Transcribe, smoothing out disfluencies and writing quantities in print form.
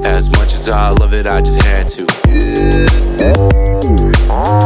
As much as I love it, I just had to.